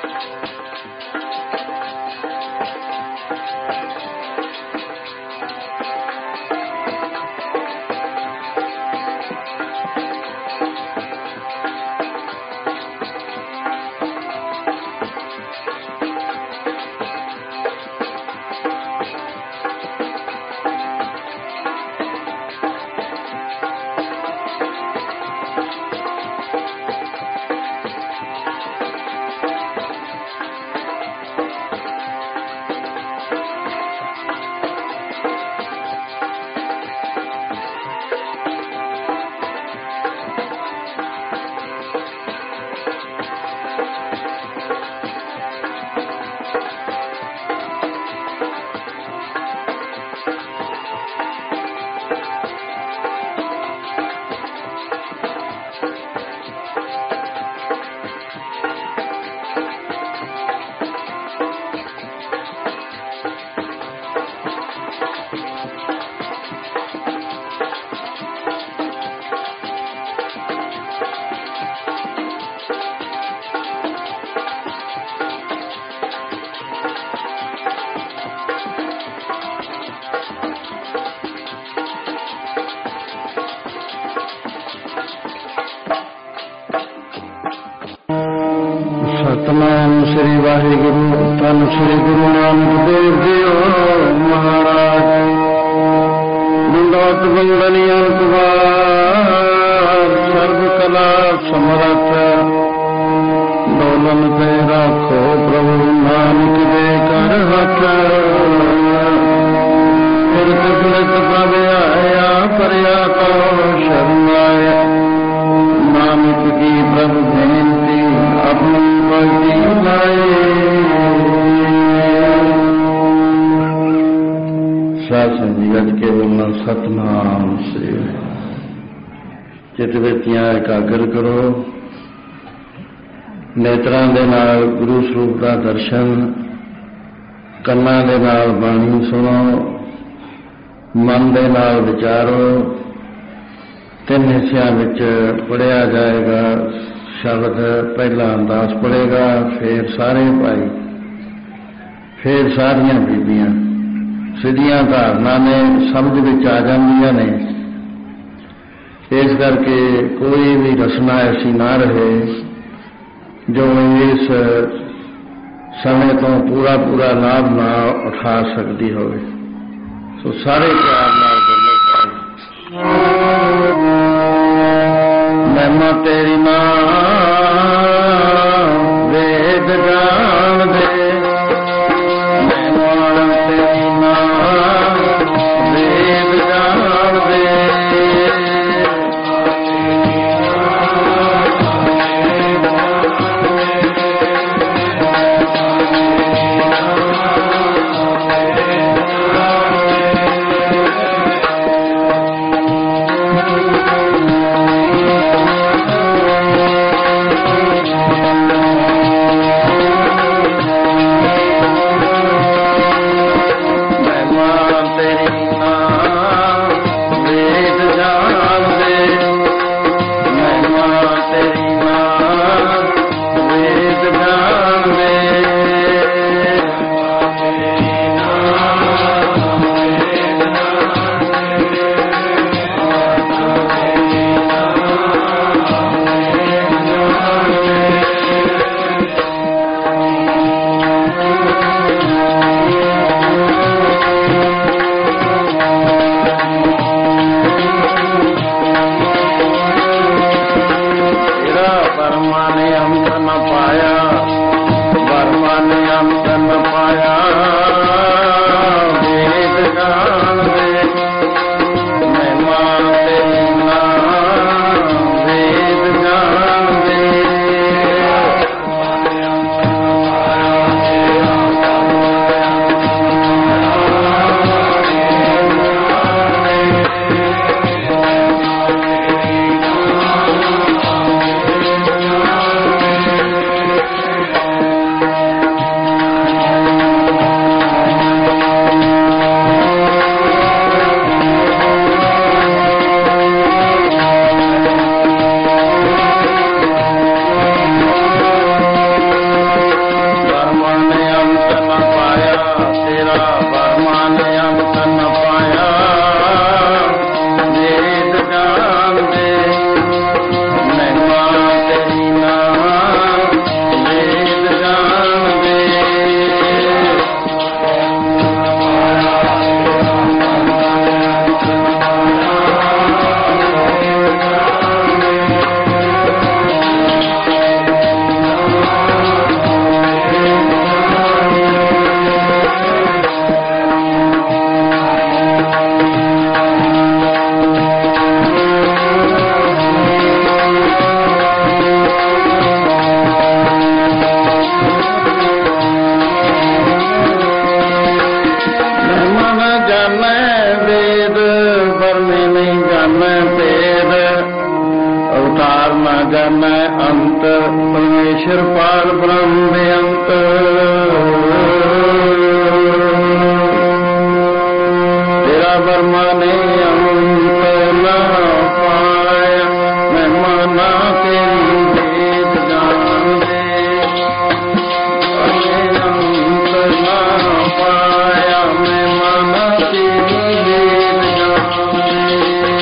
ਸਤਨਾਮ ਸ੍ਰੀ ਵਾਹਿਗੁਰੂ। ਧੰਨ ਸ੍ਰੀ ਗੁਰੂ ਨਾਨਕ ਦੇਵ ਜੀਓ ਮਹਾਰਾਜ। ਦੰਡੋਤ ਬੰਦਨੀ ਅੰਤਵਾਰ ਸਰਬ ਕਲਾ ਸਮਰੱਥ। ਡੋਲਨ ਤੇ ਰਾਖੋ ਪ੍ਰਭੂ ਨਾਨਕ ਦੇ ਕਰ ਹੱਥ। ਫਿਰਤ ਫਿਰਤ ਪ੍ਰਭ ਆਇਆ ਪਰਿਆ ਕੋ ਸ਼ਰਨ ਆਇਆ। ਨਾਨਕ ਕੀ ਪ੍ਰਭ ਬੇਨਤੀ ਆਪਣੀ ਭਗਤੀ ਲਾਏ। ਸਾਧ ਸੰਗਤ ਜੀ ਅੱਜ ਕੇ ਬੋਲਣਾ ਸਤਨਾਮ ਸ੍ਰੀ। ਚਿੱਤ ਵਿੱਚੀਆਂ ਇਕਾਗਰ ਕਰੋ। ਨੇਤਰਾਂ ਦੇ ਨਾਲ ਗੁਰੂ ਸਰੂਪ ਦਾ ਦਰਸ਼ਨ, ਕੰਨਾਂ ਦੇ ਨਾਲ ਬਾਣੀ ਸੁਣੋ, ਮਨ ਦੇ ਨਾਲ ਵਿਚਾਰੋ। ਤਿੰਨ ਹਿੱਸਿਆਂ ਵਿੱਚ ਪੜ੍ਹਿਆ ਜਾਏਗਾ ਸ਼ਬਦ। ਪਹਿਲਾਂ ਅਰਦਾਸ ਪੜ੍ਹੇਗਾ, ਫਿਰ ਸਾਰੇ ਭਾਈ, ਫਿਰ ਸਾਰੀਆਂ ਬੀਬੀਆਂ। ਸਿੱਧੀਆਂ ਧਾਰਨਾ ਨੇ, ਸਮਝ ਵਿੱਚ ਆ ਜਾਂਦੀਆਂ ਨੇ। ਇਸ ਕਰਕੇ ਕੋਈ ਵੀ ਰਸਨਾ ਐਸੀ ਨਾ ਰਹੇ ਜੋ ਇਸ ਸਮੇਂ ਤੋਂ ਪੂਰਾ ਪੂਰਾ ਲਾਭ ਨਾ ਉਠਾ ਸਕਦੀ ਹੋਵੇ। ਸੋ ਸਾਰੇ ਪਿਆਰ ਨਾਲ ਬੋਲੋ। ਮਹਿਮਾ ਤੇਰੀ ਮਾਂ ਵੇਦ ਜਾਣਦੇ। ਮਹਿਮਾ ਤੇਰੀ ਮਾਂ ਵੇਦ ਜਾਣਦੇ। ਈਸ਼ਰ ਪਾਰ ਬ੍ਰਹਮ ਬੇਅੰਤ। ਤੇਰਾ ਵਰਮਾ ਨੇ ਅੰਤ ਨਾ ਪਾਇਆ, ਮਹਿਮਾਨਾ ਤੇਰੀ ਵੇਦ ਜਾਣਦੇ। ਅੰਤ ਨਾ ਪਾਇਆ, ਮਹਿਮਾਨਾ ਤੇਰੀ ਵੇਦ ਜਾਣਦੇ।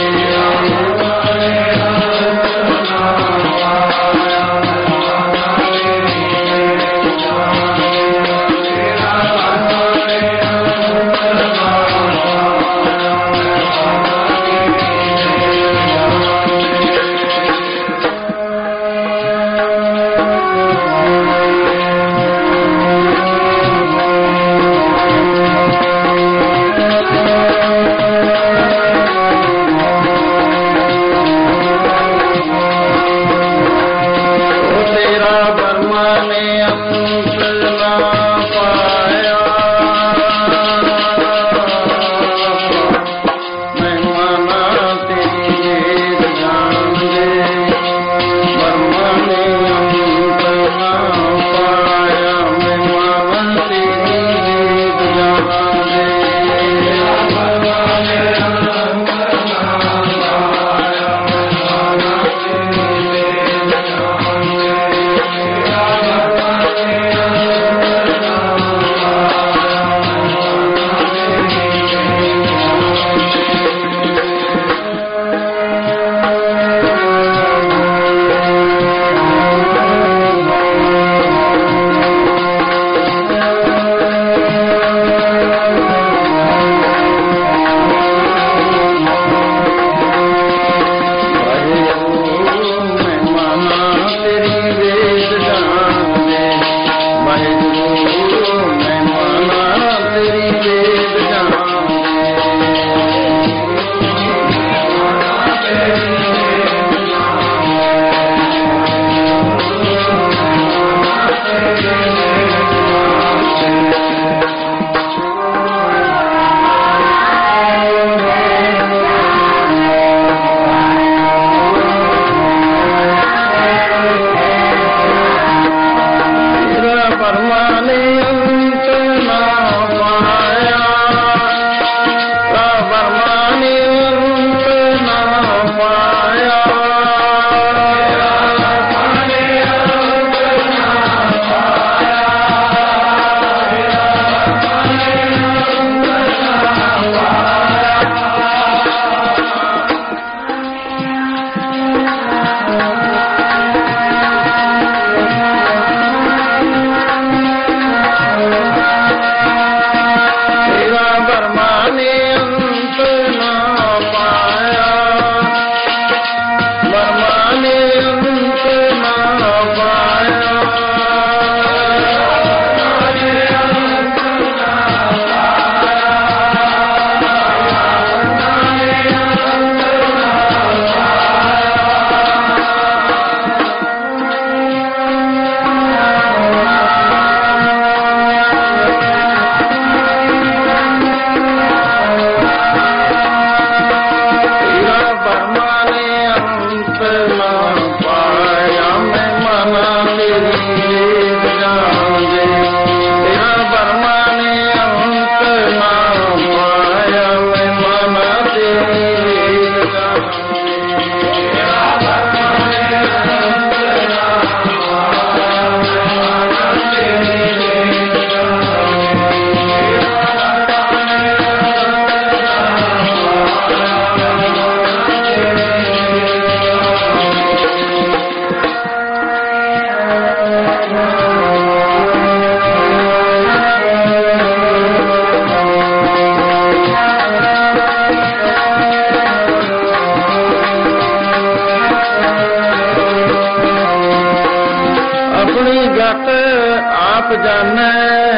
ਆਪ ਜਾਣੈ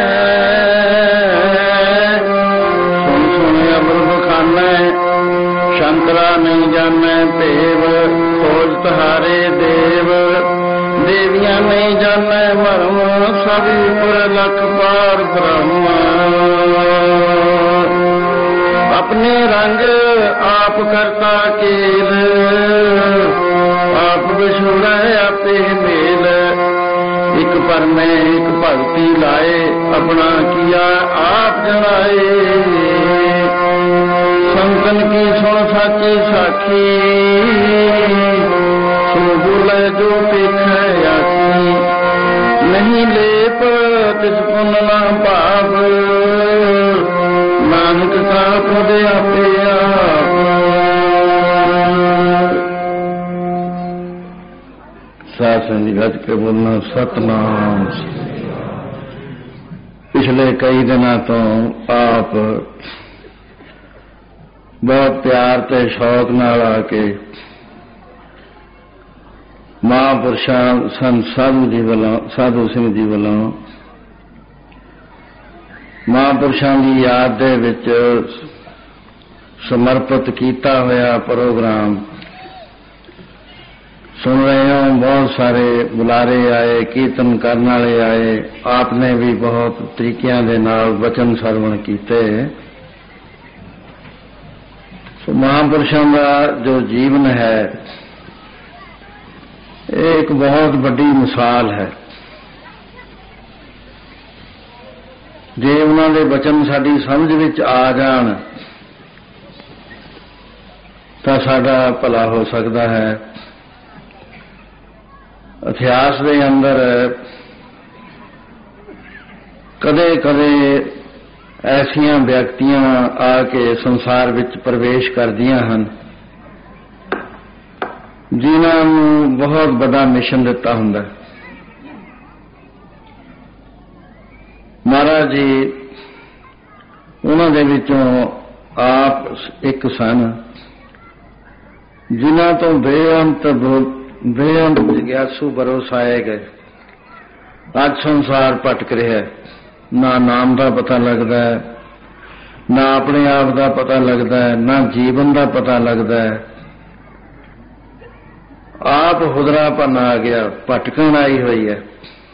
ਸੁਣ ਸੁਣ ਅਮਰ ਬਖਾਨੈ ਸ਼ੰਕਰਾ ਨਹੀਂ ਜਾਣੈ ਭੇਵ ਖੋਜ ਤੁਹਾਰੇ ਦੇਵ ਦੇਵੀਆਂ ਨਹੀਂ ਜਾਣੈ ਮਰਮ ਸਭ ਉਪਰ ਲਖ ਪਾਰ ਬ੍ਰਹਮ ਆਪਣੇ ਰੰਗ ਆਪ ਕਰਤਾ ਕੇਲ ਆਪ ਵਿਛੋੜੈ ਆਪੇ ਮੇਲ एक पर में एक भक्ति लाए, अपना किया आप जनाए। संतन की सुन साची साखी, सो बोले जो पेखै आखी। नहीं लेप तिस पुन ना पाप, नानक का खुद आपे आप। साथ संग गज के बोलना सतनाम। पिछले कई दिनों तो आप बहुत प्यार ते शौक नाल आके महापुरुषां संत साधु सिंह जी वालों महापुरुषां की याद दे विच समर्पित किया होया प्रोग्राम सुन रहे हो। बहुत सारे बुलारे आए, कीर्तन करने वाले आए, आपने भी बहुत तरीकों के नाल वचन सरवण किए। महापुरुषों का जो जीवन है एक बहुत बड़ी मिसाल है। जे उन्होंने वचन साडी समझ विच आ जान तो साडा भला हो सकता है। इतिहास के अंदर कदे कदे ऐसिया व्यक्तियां आके संसार विच प्रवेश करदियां हन जिन्हां नूं बहुत बड़ा मिशन दिता हुंदा। महाराज जी उन्हां दे विचों आप एक सन जिन्हां तो बेअंत जिग्यासू भरोसा आए गए। अज संसार भटक रहा है, ना नाम का पता लगता है, ना अपने आप का पता लगता है, ना जीवन का पता लगता है। आप हुदरापन आ गया, भटकन आई हुई है।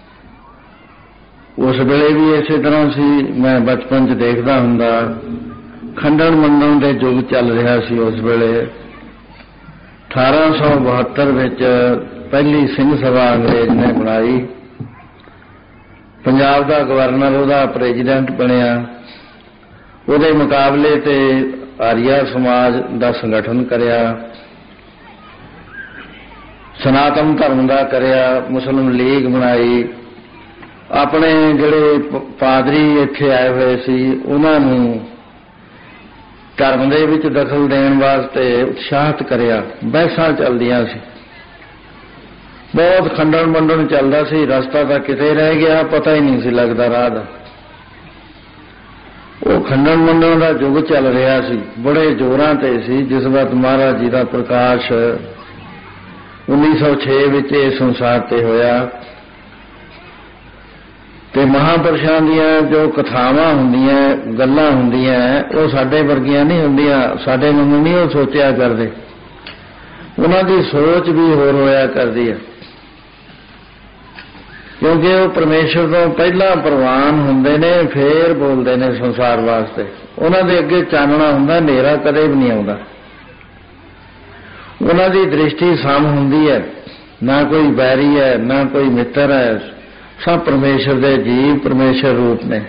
उस वेले भी इस तरह से मैं बचपन च देखता हुंदा, खंडन मंडन के युग चल रहा सी। उस वेले 1872 विच पहली सिंह सभा अंग्रेज ने बनाई। पंजाब का गवर्नर उहदा प्रेजिडेंट बनिया। उहदे मुकाबले ते आर्या समाज का संगठन करिया, सनातन धर्म का करिया, मुस्लिम लीग बनाई। अपने जिहड़े पादरी इत्थे आए हुए सी उन्हां नूं धर्म दे विच दखल देण वास्ते उत्साहित करिया। बहसां चलदियां सी, बहुत खंडन मंडन चलदा सी। रस्ता तां किते रह गया, पता ही नहीं सी लगदा राह दा। वो खंडन मंडन का युग चल रहा सी, बड़े जोरां ते सी। जिस वक्त महाराज जी का प्रकाश 1906 विच इस संसार ते होया ते महापुरुषां दीयां जो कथावां हुंदियां, गल्लां हुंदियां, वो साडे वर्गियां नहीं हुंदियां। साडे वांगू नहीं वो सोचिया करदे, उन्हां दी सोच भी होर होया करदी है। क्योंकि वो परमेश्वर तो पहला प्रवान हुंदे ने, फिर बोलते ने संसार वास्ते। उन्हां दे अगे चानना हुंदा, नेरा कदे भी नहीं आउंदा। उन्हां दी दृष्टि सम हुंदी है, ना कोई बैरी है, ना कोई मित्र है। सब परमेश्वर दे जीव परमेश्वर रूप ने।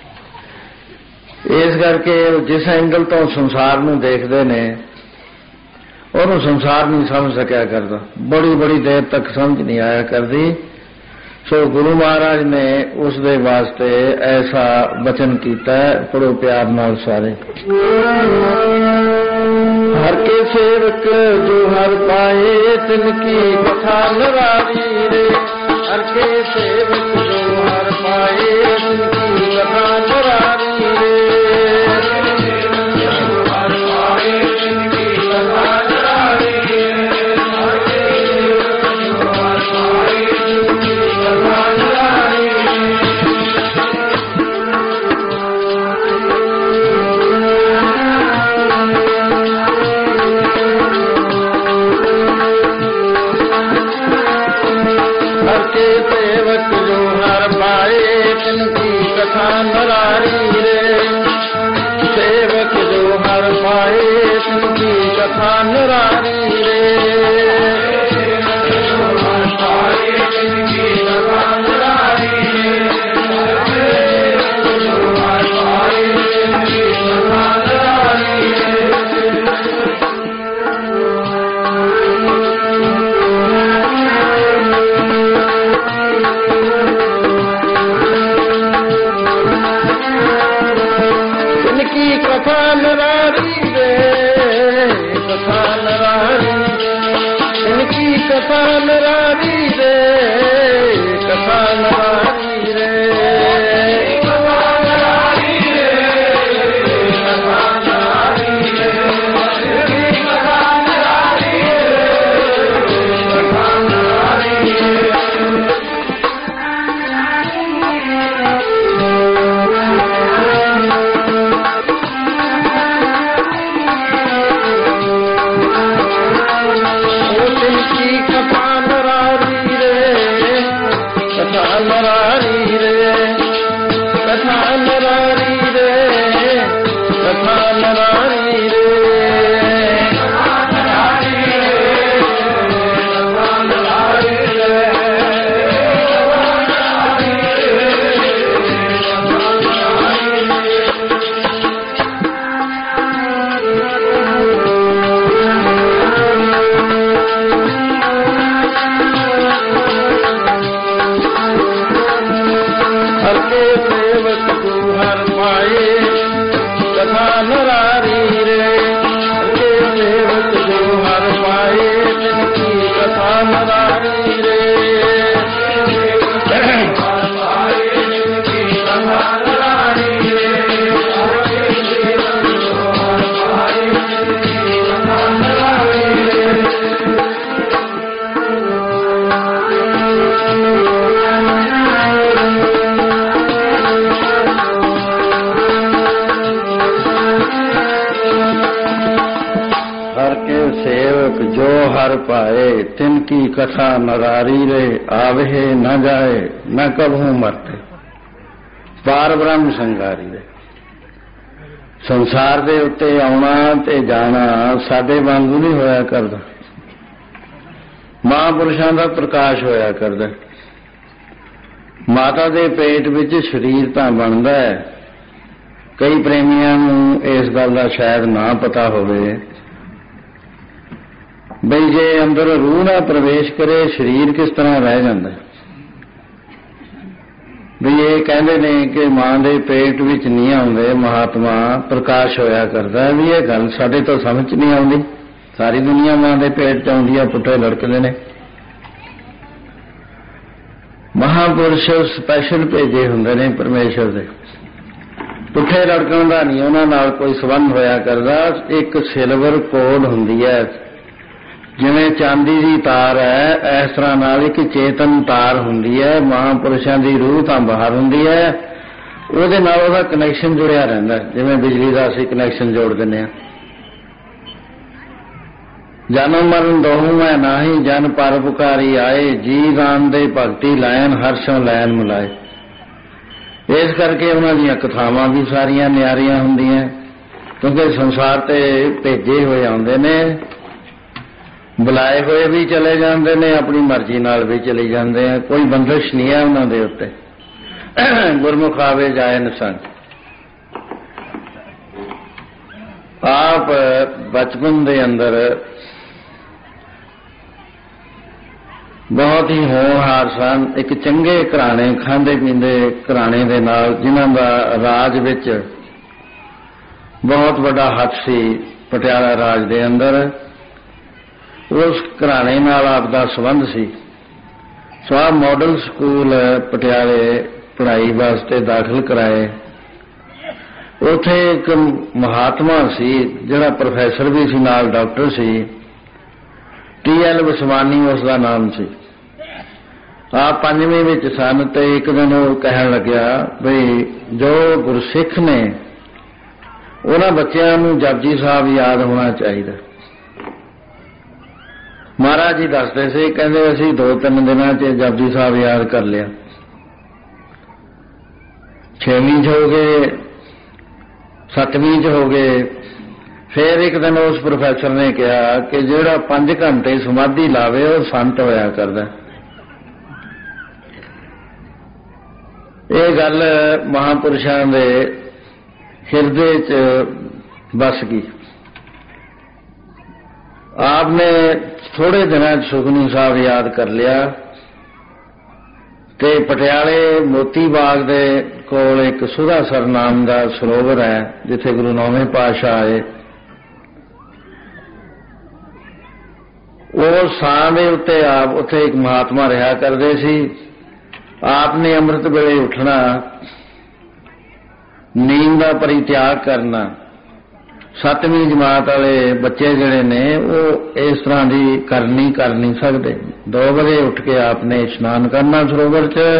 इस करके जिस एंगल तो संसार नूं देखदे ने उहनूं संसार नहीं समझ सकिया करदा। बड़ी बड़ी देर तक समझ नहीं आया करदी। सो गुरु महाराज ने उस दे वास्ते ऐसा वचन कीता है। पढ़ो प्यार नाल सारे। हर के सेवक जो हर पाए तिनकी कथा निराली रे। हर के सेवक जो हर पाए तिनकी कथा निराली रे। नरारी रे। सेवक जो हर पाए तिनकी कथा नरारी रे। तिनकी कथा नरारी रे, कथा नरारी, तिनकी कथा नरारी रे, कथा नरारी रे, कथा नरारी रे, कथा नरारी रे, कथा नरारी रे, कथा नरारी रे। तिनकी कथा नरारी रे, आवे न जाए न कबहू मरते, पार ब्रह्म संगारी रे। संसार दे उत्ते आउणा ते जाना साडे वांगू नहीं होया करदा, महापुरुषां दा प्रकाश होया करदा। माता दे पेट विच शरीर तां बनदा है, कई प्रेमियां नूं इस गल दा शायद ना पता होवे बई जे अंदर रूह ना प्रवेश करे शरीर किस तरह रह जाता है। भी ये कहते ने कि मां दे पेट विच नहीं आउंदे महात्मा प्रकाश होया करता है, भी ये गल साडे तो समझ नहीं आउंदी। सारी दुनिया मां दे पेट च आउंदी है, पुट्ठे लड़कदे ने। महापुरुष स्पैशल भेजे हुंदे ने परमेश्वर दे, पुट्ठे लड़कण दा नहीं उन्हां नाल कोई संबंध होया करदा। एक सिल्वर कोड हुंदी है, जिवें चांदी की तार है इस तरह नाल एक चेतन तार हुंदी है। महापुरुषां दी रूह तां बाहर हुंदी है, उहदे नाल उहदा कनैक्शन जुड़िया रहिंदा है, जिवें बिजली दा असीं कनैक्शन जोड़ दिंदे हां। जन्म मरण दोहू मैं नाही, जन पर पुकारी आए, जी राम दे भगती लायन, हर्षों लैन मिलाए। इस करके उन्हां दीयां कथावां भी सारियां न्यारियां हुंदियां, क्योंकि संसार ते भेजे होए आउंदे ने, बुलाए हुए भी चले जाते हैं, अपनी मर्जी नाल भी चले जाते हैं, कोई बंदिश नहीं है उन्होंने दे उत्ते। गुरमुख आवे जाए निसंग। आप बचपन दे अंदर बहुत ही होनहार सन। एक चंगे घराने खांदे पींदे घराने दे नाल, जिन्हां दा राज विच बहुत बड़ा हथ सी पटियाला राज दे अंदर। उस घराने नाल आपदा संबंध सी। सो आप मॉडल स्कूल पटियाले पढ़ाई वास्ते दाखिल कराए। उथे एक महात्मा सी जिहड़ा प्रोफैसर भी सी, नाल डॉक्टर सी, TL वसवानी उसका नाम सी। आप 5वीं विच सन ते एक दिन वो कहण लग्या बई जो गुरसिख ने उन्हां बच्चिआं नूं जपजी साहब याद होना चाहिए। महाराज जी दसदे सी, कहंदे असीं 2-3 दिनां च जपजी साहब याद कर लिया। 6वीं च हो गए, 7वीं च हो गए। फिर एक दिन उस प्रोफैसर ने कहा कि जिहड़ा 5 घंटे समाधि लावे वो संत होया करदा। ये गल महापुरुषां दे हिरदे च बस गई। आपने थोड़े दिनों सुखनी साहब याद कर लिया ते पटियाले मोती बाग दे कोल एक सुधासर नाम का सरोवर है जिथे गुरु नौवें पातशाह आए। वो सां दे उत्ते आप उत्थे एक महात्मा रहा करते सी। आपने अमृत वेले उठना, नींद का परित्याग करना। 7वीं जमात वाले बच्चे जिहड़े ने वो इस तरह की कर नहीं सकते। 2 बजे उठ के आपने स्नान करना सरोवर च।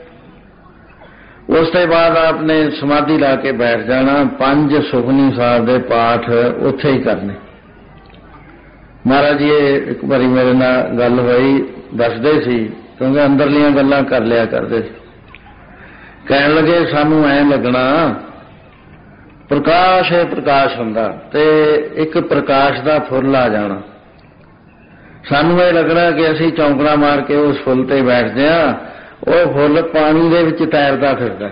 उसके बाद आपने समाधि ला के बैठ जाना। 5 सुखनी साहब के पाठ उत्थे ही करने। महाराज जी एक बारी मेरे नाल गल हुई, दसदे सी क्योंकि अंदरलियां गल्लां कर लिया करते। कहण लगे सानू ऐ लगना प्रकाश है, प्रकाश हुंदा ते एक प्रकाश दा फुल आ जाना। सानू ये लगना कि असीं चौंकड़ा मार के उस फुल ते बैठदे हां, वो फुल पानी दे विच तैरदा फिरदा।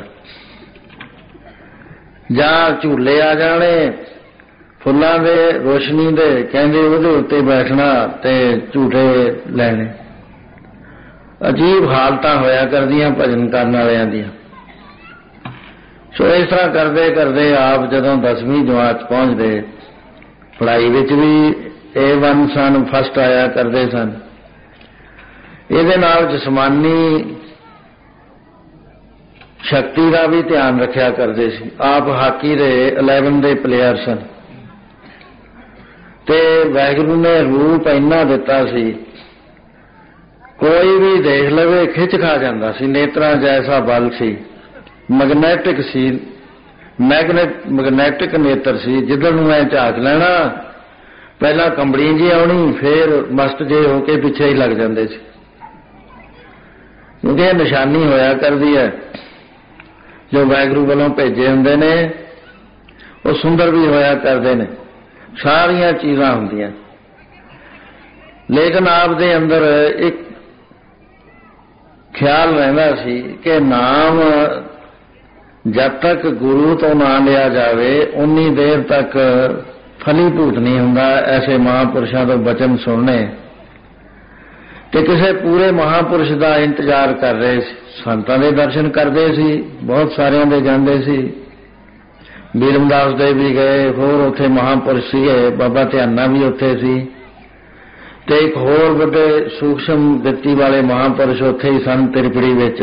जां झूले आ जाने फुल्लां दे रोशनी दे, कहंदे उहदे उत्ते बैठना ते झूठे लैने। अजीब हालतां होया करदियां भजन करन वालियां दियां। सो इस तरह करते करते आप जदों 10वीं जमात पहुंचते, पढ़ाई विच भी A1 सन, फस्ट आया करते सन। इहदे नाल जिस्मानी शक्ति का भी ध्यान रखा करते सी। आप हाकी दे 11 दे प्लेयर सन ते वाहिगुरू ने रूप इन्ना दिता सी, कोई भी देख लवे खिच खा जाता सी। नेत्रां च ऐसा बल सी, मैगनैटिक सी, मैगनैटिक नेत्र सी। जिधर नूं मैं झाक लेना पहला कंबड़ी जी आउणी, फिर मस्त जे होके पिछे ही लग जाते सी। क्योंकि यह निशानी होया करती है जो वाहिगुरू वालों भेजे हुंदे ने, वो सुंदर भी होया करते ने। सारियां चीज़ां हुंदियां, लेकिन आप दे अंदर एक ख्याल रहिंदा सी कि नाम जब तक गुरु तो ना लिया जाए उन्नी देर तक फलीभूत नहीं हुंदा। ऐसे महापुरुषों तो वचन सुनने ते किसी पूरे महापुरुष का इंतजार कर रहे सी। संतां दे दर्शन करते सी, बहुत सारियां दे जांदे सी। बीरमदास दे भी गए, होर उत्थे महापुरुष सीगे, बाबा ध्याना भी उत्थे सी ते एक होर वड्डे सूक्ष्म गति वाले महापुरुष उत्थे ही सन त्रिपुड़ी विच।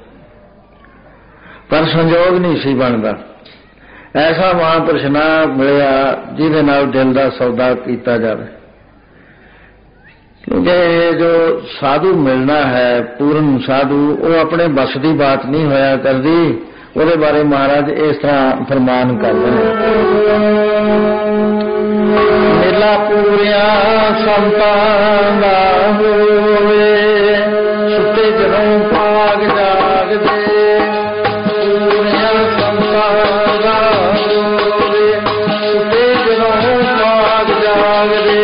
पर संजोग नहीं सी बनदा। ऐसा महापुरुष ना मिलिया जिहदे नाल दिल दा सौदा कीता जावे। क्योंकि जो साधु मिलना है, पूर्ण साधु, वो अपने बस की बात नहीं होया करदी। ਉਹਦੇ बारे महाराज इस तरह फरमान करते हैं, मेला पूरिया संतां दा होवे, सुते जदों पाग जागदे, पूरिया संतां दा होवे, सुते जदों पाग जागदे।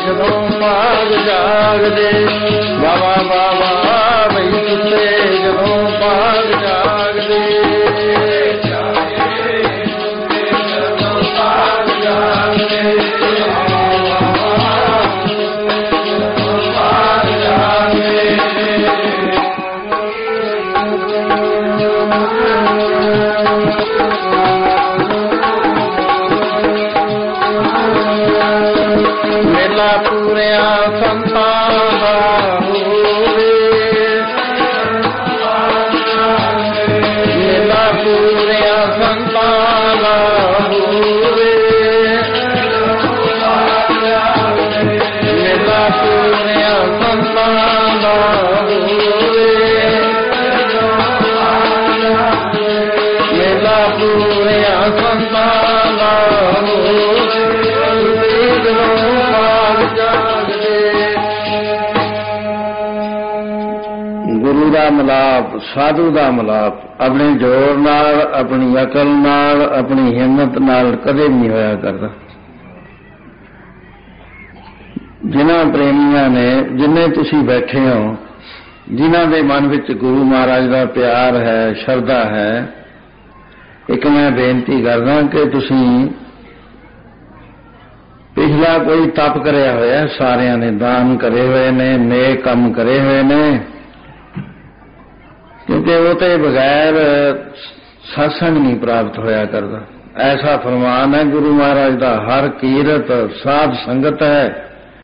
ਜਦੋਂ ਪਾਗ ਜਾਗਦੇ, ਬਾਬਾ ਬਾਬਾ ਬਈ ਸੁੱਤੇ ਜਦੋਂ ਪਾਗ ਜਾਗਦੇ, ਜਦੋਂ ਪਾਗ ਜਾਗਦੇ, ਮੇਲਾ ਪੂਰਿਆ ਸੰਤਾਂ ਦਾ ਹੋਵੇ, ਮੇਲਾ ਪੂਰਿਆ ਸੰਤਾਂ ਦਾ ਹੋਵੇ, ਮੇਲਾ ਪੂਰਿਆ ਸੰਤਾਂ ਦਾ ਹੋਵੇ, ਮੇਲਾ ਪੂਰਿਆ ਸੰਤਾਂ ਦਾ ਹੋਵੇ, ਜਦੋਂ ਪਾਗ ਜਾਗਦੇ। ਗੁਰੂ ਦਾ ਮਿਲਾਪ, ਸਾਧੂ ਦਾ ਮਿਲਾਪ ਆਪਣੇ ਜ਼ੋਰ ਨਾਲ, ਆਪਣੀ ਅਕਲ ਨਾਲ, ਆਪਣੀ ਹਿੰਮਤ ਨਾਲ ਕਦੇ ਨਹੀਂ ਹੋਇਆ ਕਰਦਾ। ਜਿਨ੍ਹਾਂ ਪ੍ਰੇਮੀਆਂ ਨੇ, ਜਿੰਨੇ ਤੁਸੀਂ ਬੈਠੇ ਹੋ, ਜਿਨ੍ਹਾਂ ਦੇ ਮਨ ਵਿੱਚ ਗੁਰੂ ਮਹਾਰਾਜ ਦਾ ਪਿਆਰ ਹੈ, ਸ਼ਰਧਾ ਹੈ, ਇੱਕ ਮੈਂ ਬੇਨਤੀ ਕਰਦਾ ਕਿ ਤੁਸੀਂ ਪਿਛਲਾ ਕੋਈ ਤਪ ਕਰਿਆ ਹੋਇਆ, ਸਾਰਿਆਂ ਨੇ ਦਾਨ ਕਰੇ ਹੋਏ ਨੇ, ਨੇਕ ਕੰਮ ਕਰੇ ਹੋਏ ਨੇ, ਕਿਉਂਕਿ ਉਹ ਤੇ ਬਗੈਰ ਸਤਸੰਗ ਨਹੀਂ ਪ੍ਰਾਪਤ ਹੋਇਆ ਕਰਦਾ। ਐਸਾ ਫਰਮਾਨ ਹੈ ਗੁਰੂ ਮਹਾਰਾਜ ਦਾ, ਹਰ ਕੀਰਤ ਸਾਧ ਸੰਗਤ ਹੈ,